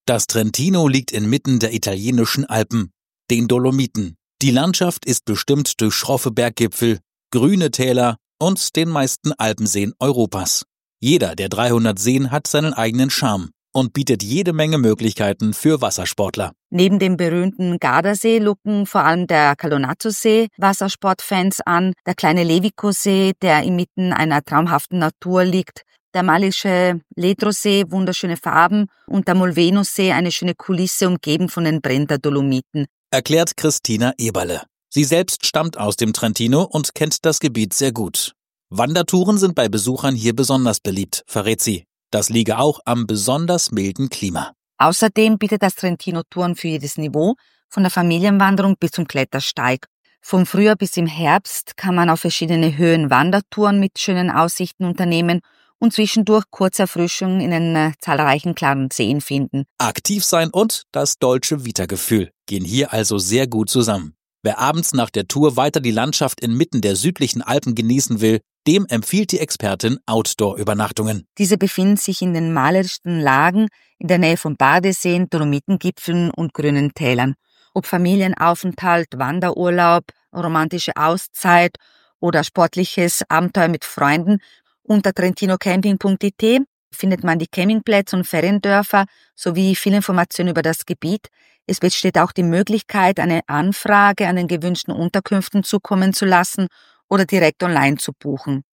Das Trentino liegt inmitten der italienischen Alpen, den Dolomiten. Die Landschaft ist bestimmt durch schroffe Berggipfel, grüne Täler und den meisten Alpenseen Europas. Jeder der 300 Seen hat seinen eigenen Charme und bietet jede Menge Möglichkeiten für Wassersportler. Neben dem berühmten Gardasee locken vor allem der Colonazzo-See Wassersportfans an, der kleine Levico-See, der inmitten einer traumhaften Natur liegt, der malische Ledro-See, wunderschöne Farben und der Molveno-See, eine schöne Kulisse umgeben von den Brenter Dolomiten. Erklärt Christina Eberle. Sie selbst stammt aus dem Trentino und kennt das Gebiet sehr gut. Wandertouren sind bei Besuchern hier besonders beliebt, verrät sie. Das liege auch am besonders milden Klima. Außerdem bietet das Trentino Touren für jedes Niveau, von der Familienwanderung bis zum Klettersteig. Vom Frühjahr bis im Herbst kann man auf verschiedene Höhen Wandertouren mit schönen Aussichten unternehmen und zwischendurch kurze Erfrischung in den zahlreichen klaren Seen finden. Aktiv sein und das Dolce Vita-Gefühl gehen hier also sehr gut zusammen. Wer abends nach der Tour weiter die Landschaft inmitten der südlichen Alpen genießen will, dem empfiehlt die Expertin Outdoor-Übernachtungen. Diese befinden sich in den malerischsten Lagen in der Nähe von Badeseen, Dolomitengipfeln und grünen Tälern. Ob Familienaufenthalt, Wanderurlaub, romantische Auszeit oder sportliches Abenteuer mit Freunden, unter trentinocamping.it findet man die Campingplätze und Feriendörfer sowie viele Informationen über das Gebiet. Es besteht auch die Möglichkeit, eine Anfrage an den gewünschten Unterkünften zukommen zu lassen oder direkt online zu buchen.